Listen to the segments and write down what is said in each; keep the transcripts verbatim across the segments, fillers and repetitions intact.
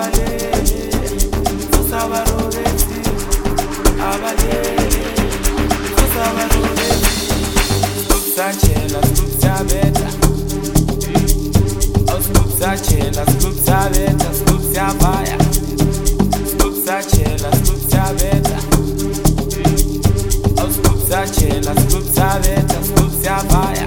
abalele usabarobeti abalele usabarobeti skupsachela skupsabeta skupsachela skupsabeta skupsabaya skupsachela skupsabeta skupsachela skupsabeta skupsabaya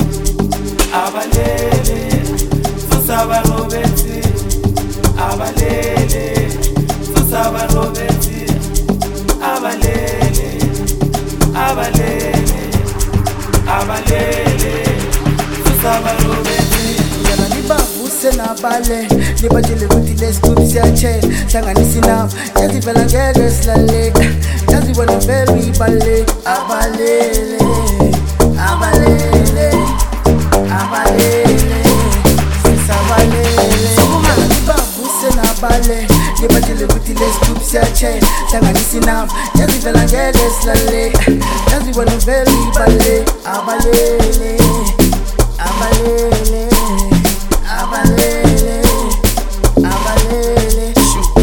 abalele usabarobeti abalele usabarobeti abalele abalele abalele usabarobeti yana nibavuse nabale nibatshele ukuthi lesgroup siyachela hlanganisa inamba yazivela ngeke silaleka yazibona vele uyibaleka abalele abalele abalele sisabalele yana nibavuse nabale nibatshele ukuthi lesgroup siyachela hlanganisa inamba yazivela ngeke silaleka yazibona vele uyibaleka abalele abalele abalele abalele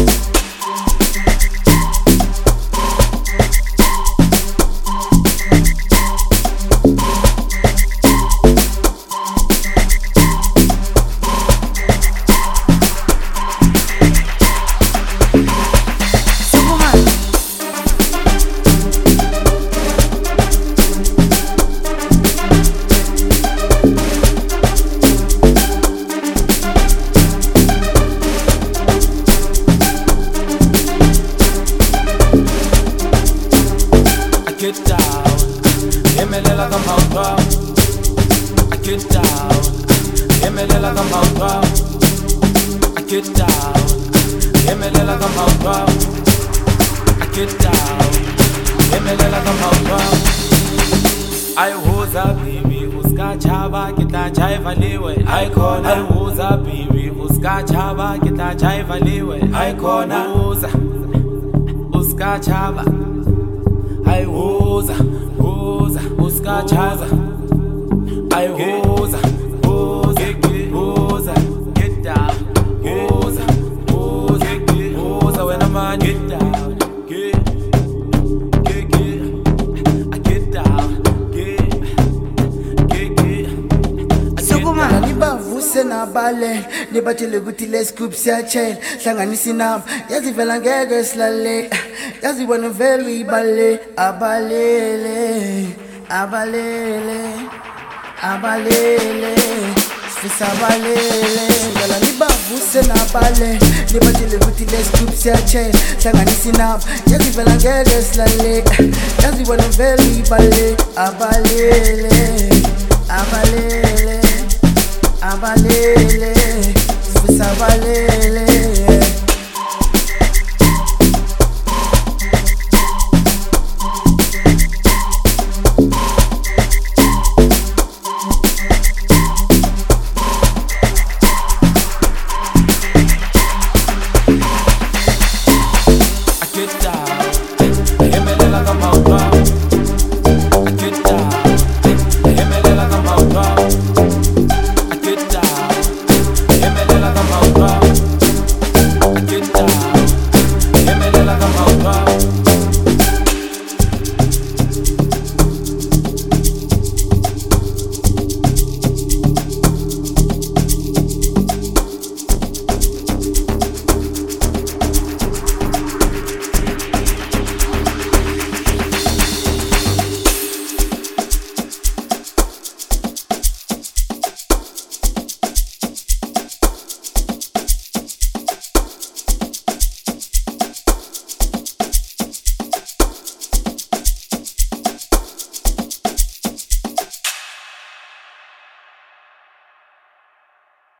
get down, yemelela kama utwa. I get down, yemelela kama utwa. I get down, yemelela kama utwa. I get down, yemelela kama utwa. I hoza baby, uska chava kita chaiva liwe. I kona, I hoza baby, uska chava kita chaiva liwe. I kona, hoza, uska chava. I hoza, hoza, uska chaza. I hoza, hoza, hoza, get down. Hoza, hoza, hoza, when I'm on get down. Get, get, get, I get down. Get, get, get, I Sukuma nibavuse nabale nibatshele ukuthi lesgroup siyachela hlanganisa inamba yazivela ngeke silaleka yazibona vele uyibaleka abalele abalele abalele sifisa abalele ngala nibavuse nabale nibatshele ukuthi lesgroup siyachela hlanganisa inamba yazivela ngeke silaleka yazibona vele uyibaleka abalele abalele abalele sifisa abalele